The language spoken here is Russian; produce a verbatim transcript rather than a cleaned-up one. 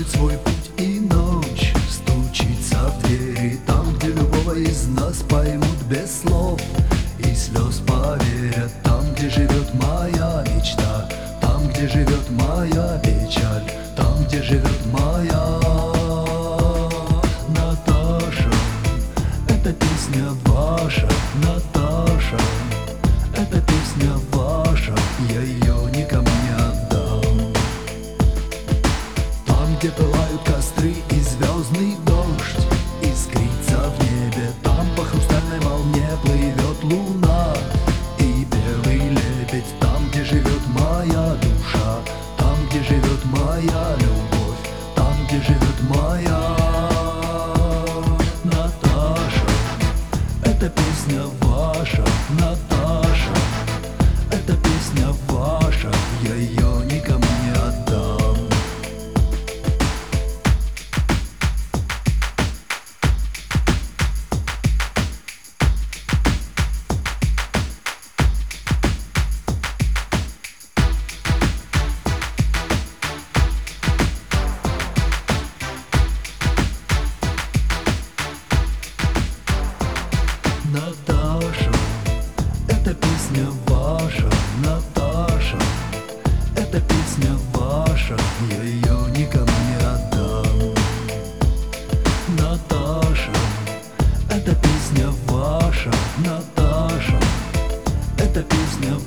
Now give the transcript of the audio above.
продолжает свой путь, и ночь стучится в двери, там, где любого из нас поймут без слов и слез поверят, там, где живет моя мечта, там, где живет моя печаль, там, где живет моя Наташа. Эта песня ваша, Наташа, эта песня ваша, я ее никому не отдам. Там, где пылают костры и звездный дождь искрится в небе, там по хрустальной волне плывет луна и белый лебедь, там, где живет моя душа, там, где живет моя любовь, там, где живет моя Наташа. Эта песня ваша, Наташа, эта песня ваша, я ее никому не отдам. Наташа, эта песня ваша, Наташа, эта песня ваша, я ее никому не отдам. Наташа, эта песня ваша, Наташа, эта песня